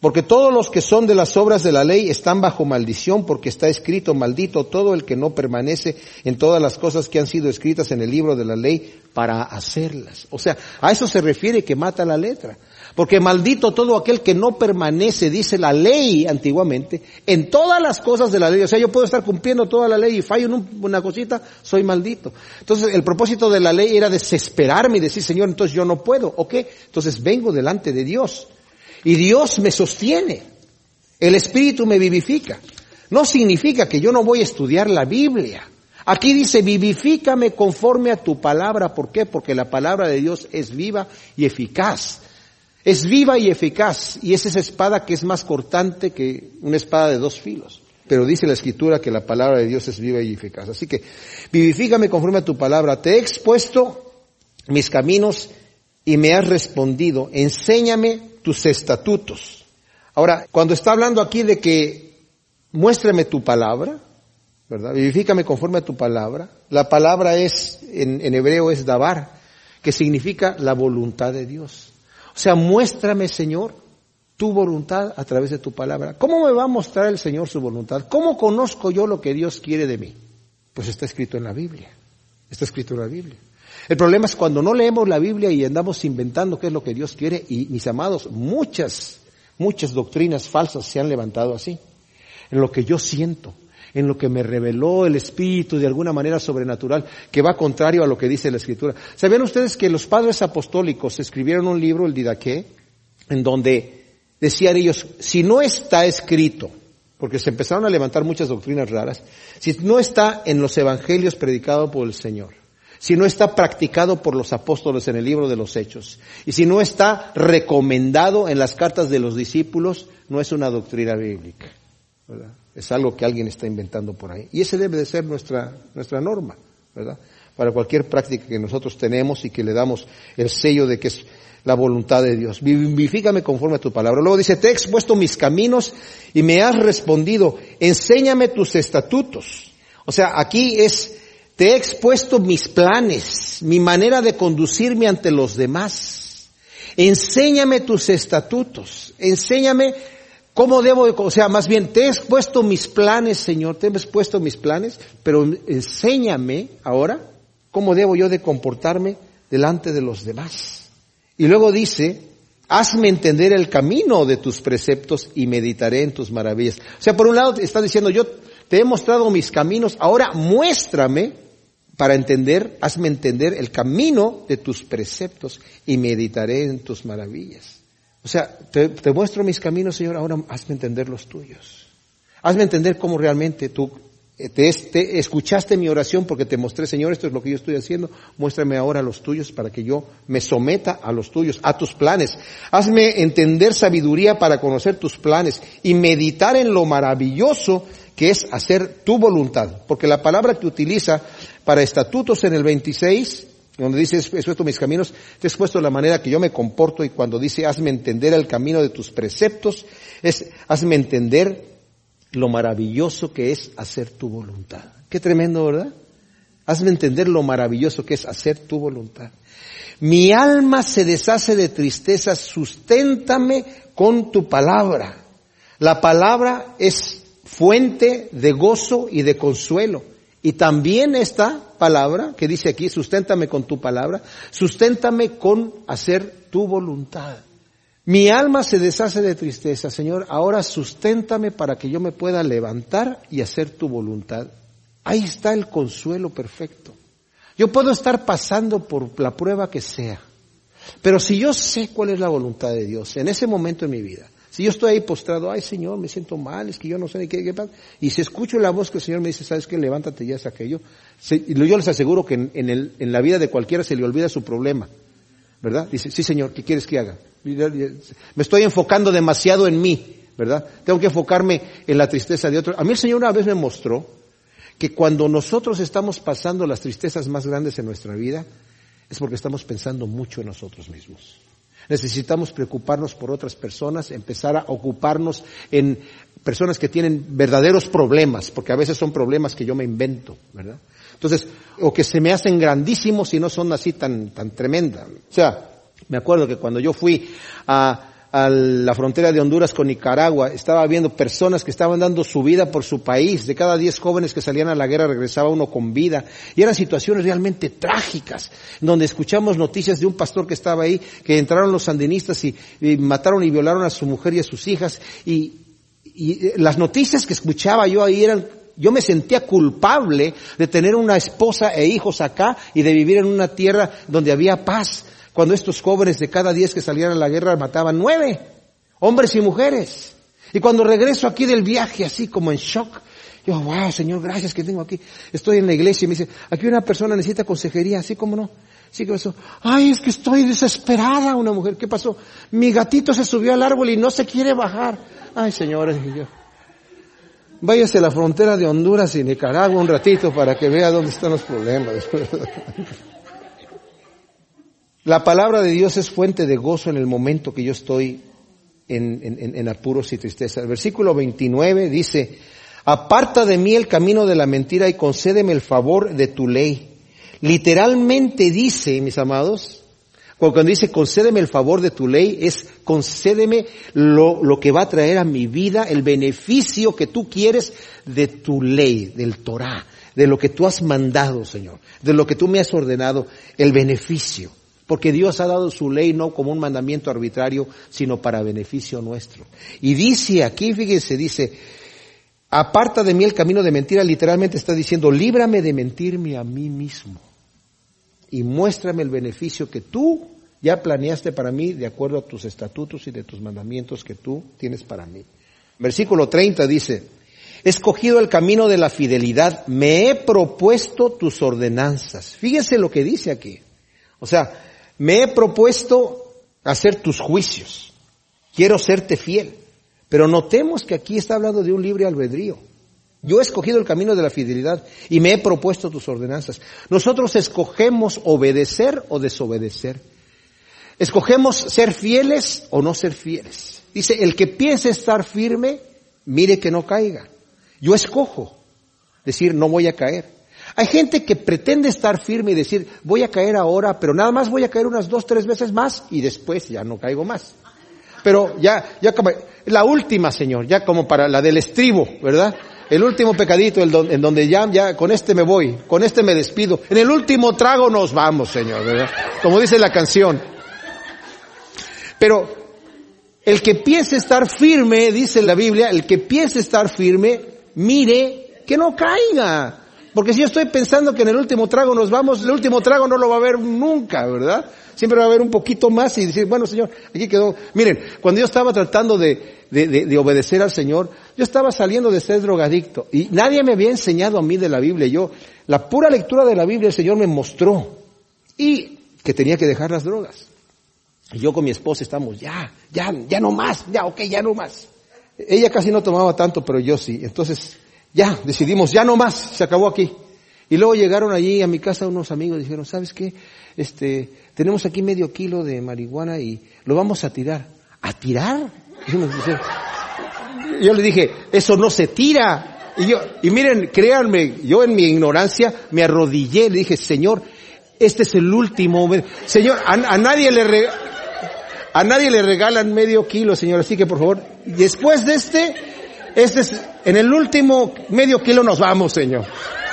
[SPEAKER 1] Porque todos los que son de las obras de la ley están bajo maldición, porque está escrito: maldito todo el que no permanece en todas las cosas que han sido escritas en el libro de la ley para hacerlas. O sea, a eso se refiere que mata la letra. Porque maldito todo aquel que no permanece, dice la ley antiguamente, en todas las cosas de la ley. O sea, yo puedo estar cumpliendo toda la ley y fallo en una cosita, soy maldito. Entonces, el propósito de la ley era desesperarme y decir: Señor, entonces yo no puedo. ¿Ok? Entonces vengo delante de Dios. Y Dios me sostiene. El Espíritu me vivifica. No significa que yo no voy a estudiar la Biblia. Aquí dice: vivifícame conforme a tu palabra. ¿Por qué? Porque la palabra de Dios es viva y eficaz. Es viva y eficaz. Y es esa espada que es más cortante que una espada de 2 filos. Pero dice la Escritura que la palabra de Dios es viva y eficaz. Así que vivifícame conforme a tu palabra. Te he expuesto mis caminos y me has respondido. Enséñame tus estatutos. Ahora, cuando está hablando aquí de que muéstrame tu palabra, ¿verdad? Vivifícame conforme a tu palabra. La palabra es, en hebreo es dabar, que significa la voluntad de Dios. O sea, muéstrame, Señor, tu voluntad a través de tu palabra. ¿Cómo me va a mostrar el Señor su voluntad? ¿Cómo conozco yo lo que Dios quiere de mí? Pues está escrito en la Biblia. Está escrito en la Biblia. El problema es cuando no leemos la Biblia y andamos inventando qué es lo que Dios quiere. Y, mis amados, muchas doctrinas falsas se han levantado así. En lo que yo siento, en lo que me reveló el Espíritu de alguna manera sobrenatural, que va contrario a lo que dice la Escritura. ¿Sabían ustedes que los padres apostólicos escribieron un libro, el Didaqué, en donde decían ellos: si no está escrito, porque se empezaron a levantar muchas doctrinas raras, si no está en los evangelios predicado por el Señor, si no está practicado por los apóstoles en el libro de los Hechos, y si no está recomendado en las cartas de los discípulos, no es una doctrina bíblica, ¿verdad? Es algo que alguien está inventando por ahí. Y ese debe de ser nuestra norma, ¿verdad? Para cualquier práctica que nosotros tenemos y que le damos el sello de que es la voluntad de Dios. Vivifícame conforme a tu palabra. Luego dice: te he expuesto mis caminos y me has respondido. Enséñame tus estatutos. O sea, aquí es: te he expuesto mis planes, mi manera de conducirme ante los demás. Enséñame tus estatutos. Enséñame cómo debo, o sea, más bien, te he expuesto mis planes, Señor, te he expuesto mis planes, pero enséñame ahora cómo debo yo de comportarme delante de los demás. Y luego dice: hazme entender el camino de tus preceptos y meditaré en tus maravillas. O sea, por un lado está diciendo: yo te he mostrado mis caminos, ahora muéstrame para entender, hazme entender el camino de tus preceptos y meditaré en tus maravillas. O sea, te muestro mis caminos, Señor, ahora hazme entender los tuyos. Hazme entender cómo realmente tú te escuchaste mi oración porque te mostré: Señor, esto es lo que yo estoy haciendo, muéstrame ahora los tuyos para que yo me someta a los tuyos, a tus planes. Hazme entender sabiduría para conocer tus planes y meditar en lo maravilloso que es hacer tu voluntad. Porque la palabra que utiliza para estatutos en el 26, donde dice: he expuesto mis caminos, te he expuesto la manera que yo me comporto, y cuando dice: hazme entender el camino de tus preceptos, es: hazme entender lo maravilloso que es hacer tu voluntad. Qué tremendo, ¿verdad? Hazme entender lo maravilloso que es hacer tu voluntad. Mi alma se deshace de tristeza, susténtame con tu palabra. La palabra es fuente de gozo y de consuelo. Y también esta palabra que dice aquí: susténtame con tu palabra, susténtame con hacer tu voluntad. Mi alma se deshace de tristeza, Señor, ahora susténtame para que yo me pueda levantar y hacer tu voluntad. Ahí está el consuelo perfecto. Yo puedo estar pasando por la prueba que sea, pero si yo sé cuál es la voluntad de Dios en ese momento en mi vida, si yo estoy ahí postrado: ay, Señor, me siento mal, es que yo no sé ni qué pasa, y si escucho la voz que el Señor me dice: ¿sabes qué? Levántate, ya es aquello. Yo les aseguro que en la vida de cualquiera se le olvida su problema, ¿verdad? Dice: sí, Señor, ¿qué quieres que haga? Me estoy enfocando demasiado en mí, ¿verdad? Tengo que enfocarme en la tristeza de otros. A mí el Señor una vez me mostró que cuando nosotros estamos pasando las tristezas más grandes en nuestra vida, es porque estamos pensando mucho en nosotros mismos. Necesitamos preocuparnos por otras personas, empezar a ocuparnos en personas que tienen verdaderos problemas, porque a veces son problemas que yo me invento, ¿verdad? Entonces, o que se me hacen grandísimos y no son así tan tremendas. O sea, me acuerdo que cuando yo fui a a la frontera de Honduras con Nicaragua, estaba viendo personas que estaban dando su vida por su país. De cada 10 jóvenes que salían a la guerra regresaba uno con vida. Y eran situaciones realmente trágicas, donde escuchamos noticias de un pastor que estaba ahí, que entraron los sandinistas y mataron y violaron a su mujer y a sus hijas. Y las noticias que escuchaba yo ahí yo me sentía culpable de tener una esposa e hijos acá y de vivir en una tierra donde había paz. Cuando estos jóvenes de cada 10 que salían a la guerra mataban 9, hombres y mujeres. Y cuando regreso aquí del viaje, así como en shock, yo, wow, Señor, gracias que tengo aquí. Estoy en la iglesia y me dice, aquí una persona necesita consejería, así como no. Sí, ¿qué pasó? Ay, es que estoy desesperada, una mujer. ¿Qué pasó? Mi gatito se subió al árbol y no se quiere bajar. Ay, señores, váyase a la frontera de Honduras y Nicaragua un ratito para que vea dónde están los problemas. La palabra de Dios es fuente de gozo en el momento que yo estoy en apuros y tristeza. El versículo 29 dice, aparta de mí el camino de la mentira y concédeme el favor de tu ley. Literalmente dice, mis amados, cuando dice concédeme el favor de tu ley, es concédeme lo que va a traer a mi vida, el beneficio que tú quieres de tu ley, del Torah, de lo que tú has mandado, Señor, de lo que tú me has ordenado, el beneficio. Porque Dios ha dado su ley no como un mandamiento arbitrario, sino para beneficio nuestro. Y dice aquí, fíjense, dice, aparta de mí el camino de mentira, literalmente está diciendo, líbrame de mentirme a mí mismo. Y muéstrame el beneficio que tú ya planeaste para mí de acuerdo a tus estatutos y de tus mandamientos que tú tienes para mí. Versículo 30 dice, he escogido el camino de la fidelidad, me he propuesto tus ordenanzas. Fíjense lo que dice aquí. O sea, me he propuesto hacer tus juicios. Quiero serte fiel. Pero notemos que aquí está hablando de un libre albedrío. Yo he escogido el camino de la fidelidad y me he propuesto tus ordenanzas. Nosotros escogemos obedecer o desobedecer. Escogemos ser fieles o no ser fieles. Dice, el que piense estar firme, mire que no caiga. Yo escojo decir, no voy a caer. Hay gente que pretende estar firme y decir, voy a caer ahora, pero nada más voy a caer unas 2, 3 veces más y después ya no caigo más. Pero ya como, la última, Señor, ya como para la del estribo, ¿verdad? El último pecadito en donde ya con este me voy, con este me despido. En el último trago nos vamos, Señor, ¿verdad? Como dice la canción. Pero el que piense estar firme, dice la Biblia, el que piense estar firme, mire que no caiga. Porque si yo estoy pensando que en el último trago nos vamos, el último trago no lo va a haber nunca, ¿verdad? Siempre va a haber un poquito más y decir, bueno, Señor, aquí quedó. Miren, cuando yo estaba tratando de obedecer al Señor, yo estaba saliendo de ser drogadicto y nadie me había enseñado a mí de la Biblia. La pura lectura de la Biblia el Señor me mostró y que tenía que dejar las drogas. Y yo con mi esposa estamos, ya no más, ya no más. Ella casi no tomaba tanto, pero yo sí. Entonces, ya, decidimos, ya no más, se acabó aquí. Y luego llegaron allí a mi casa unos amigos y dijeron, ¿sabes qué? Tenemos aquí medio kilo de marihuana y lo vamos a tirar. ¿A tirar? Yo le dije, eso no se tira. Y miren, créanme, yo en mi ignorancia me arrodillé, le dije, Señor, este es el último. Señor, a nadie le regalan medio kilo, Señor, así que por favor, después de este es, en el último medio kilo nos vamos, Señor.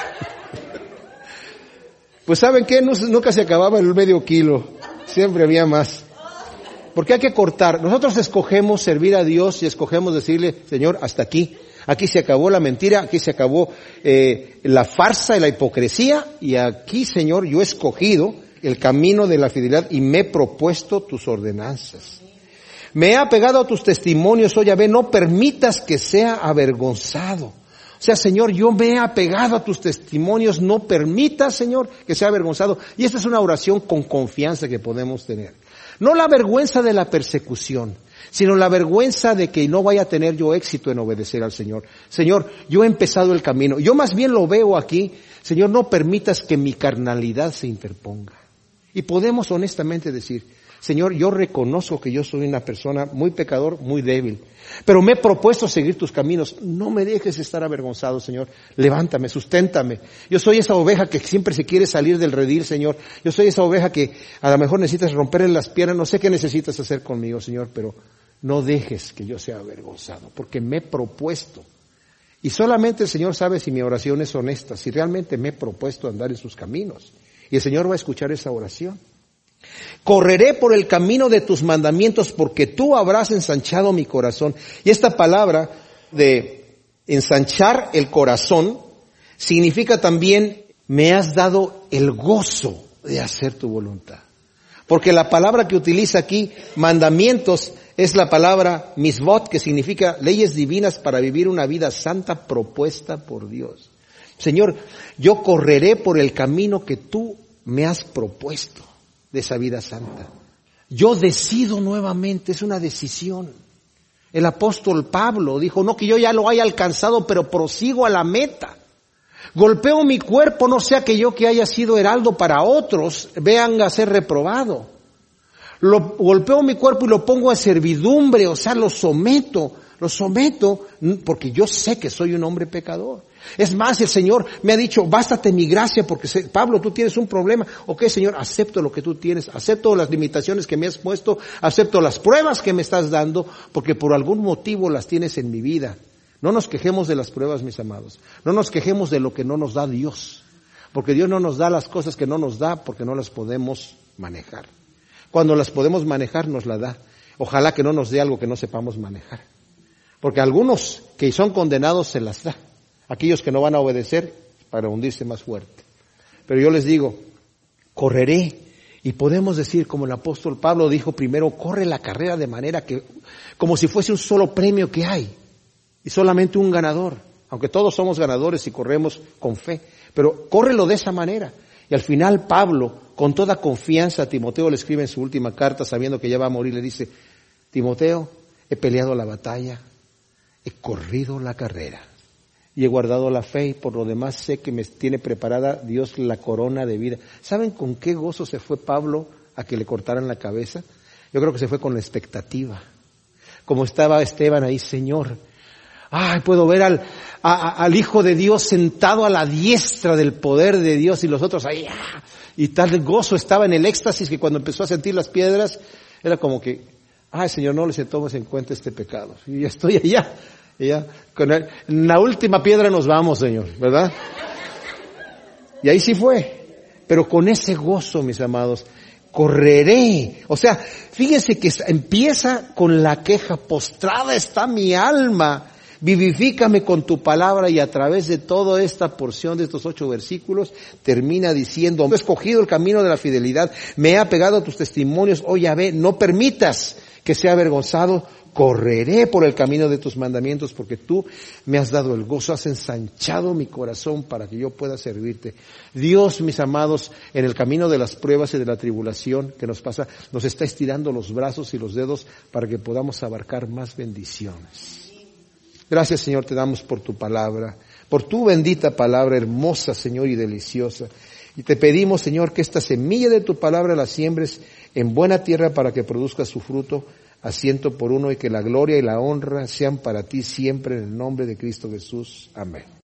[SPEAKER 1] Pues ¿saben qué? Nunca se acababa el medio kilo. Siempre había más. Porque hay que cortar. Nosotros escogemos servir a Dios y escogemos decirle, Señor, hasta aquí. Aquí se acabó la mentira, aquí se acabó la farsa y la hipocresía. Y aquí, Señor, yo he escogido el camino de la fidelidad y me he propuesto tus ordenanzas. Me he apegado a tus testimonios, oh Yahvé, no permitas que sea avergonzado. O sea, Señor, yo me he apegado a tus testimonios, no permitas, Señor, que sea avergonzado. Y esta es una oración con confianza que podemos tener. No la vergüenza de la persecución, sino la vergüenza de que no vaya a tener yo éxito en obedecer al Señor. Señor, yo he empezado el camino. Yo más bien lo veo aquí. Señor, no permitas que mi carnalidad se interponga. Y podemos honestamente decir, Señor, yo reconozco que yo soy una persona muy pecador, muy débil, pero me he propuesto seguir tus caminos. No me dejes estar avergonzado, Señor. Levántame, susténtame. Yo soy esa oveja que siempre se quiere salir del redil, Señor. Yo soy esa oveja que a lo mejor necesitas romperle las piernas. No sé qué necesitas hacer conmigo, Señor, pero no dejes que yo sea avergonzado, porque me he propuesto. Y solamente el Señor sabe si mi oración es honesta, si realmente me he propuesto andar en sus caminos. Y el Señor va a escuchar esa oración. Correré por el camino de tus mandamientos porque tú habrás ensanchado mi corazón. Y esta palabra de ensanchar el corazón significa también me has dado el gozo de hacer tu voluntad. Porque la palabra que utiliza aquí, mandamientos, es la palabra misvot, que significa leyes divinas para vivir una vida santa propuesta por Dios. Señor, yo correré por el camino que tú me has propuesto de esa vida santa. Yo decido nuevamente, es una decisión. El apóstol Pablo dijo, no que yo ya lo haya alcanzado, pero prosigo a la meta. Golpeo mi cuerpo, no sea que yo que haya sido heraldo para otros, vean a ser reprobado. Golpeo mi cuerpo y lo pongo a servidumbre, o sea, lo someto porque yo sé que soy un hombre pecador. Es más, el Señor me ha dicho, bástate mi gracia, porque Pablo, tú tienes un problema. Ok, Señor, acepto lo que tú tienes, acepto las limitaciones que me has puesto, acepto las pruebas que me estás dando, porque por algún motivo las tienes en mi vida. No nos quejemos de las pruebas, mis amados. No nos quejemos de lo que no nos da Dios, porque Dios no nos da las cosas que no nos da porque no las podemos manejar. Cuando las podemos manejar, nos la da. Ojalá que no nos dé algo que no sepamos manejar. Porque algunos que son condenados se las da. Aquellos que no van a obedecer para hundirse más fuerte. Pero yo les digo, correré. Y podemos decir, como el apóstol Pablo dijo primero, corre la carrera de manera que, como si fuese un solo premio que hay. Y solamente un ganador. Aunque todos somos ganadores y corremos con fe. Pero córrelo de esa manera. Y al final Pablo, con toda confianza, a Timoteo le escribe en su última carta, sabiendo que ya va a morir, le dice, Timoteo, he peleado la batalla, he corrido la carrera y he guardado la fe y por lo demás sé que me tiene preparada Dios la corona de vida. ¿Saben con qué gozo se fue Pablo a que le cortaran la cabeza? Yo creo que se fue con la expectativa. Como estaba Esteban ahí, Señor, puedo ver al Hijo de Dios sentado a la diestra del poder de Dios y los otros ahí, y tal gozo estaba en el éxtasis que cuando empezó a sentir las piedras, era como que, Señor, no les tomes en cuenta este pecado. Y ya estoy allá, en la última piedra nos vamos, Señor, ¿verdad? Y ahí sí fue, pero con ese gozo, mis amados, correré. O sea, fíjense que empieza con la queja, postrada está mi alma, vivifícame con tu palabra, y a través de toda esta porción de estos 8 versículos termina diciendo, he escogido el camino de la fidelidad, me he apegado a tus testimonios, oh Yahvé, no permitas que sea avergonzado, correré por el camino de tus mandamientos porque tú me has dado el gozo, has ensanchado mi corazón para que yo pueda servirte. Dios, mis amados, en el camino de las pruebas y de la tribulación que nos pasa, nos está estirando los brazos y los dedos para que podamos abarcar más bendiciones. Gracias, Señor, te damos por tu palabra, por tu bendita palabra, hermosa, Señor, y deliciosa. Y te pedimos, Señor, que esta semilla de tu palabra la siembres en buena tierra para que produzca su fruto a 100 por 1 y que la gloria y la honra sean para ti siempre en el nombre de Cristo Jesús. Amén.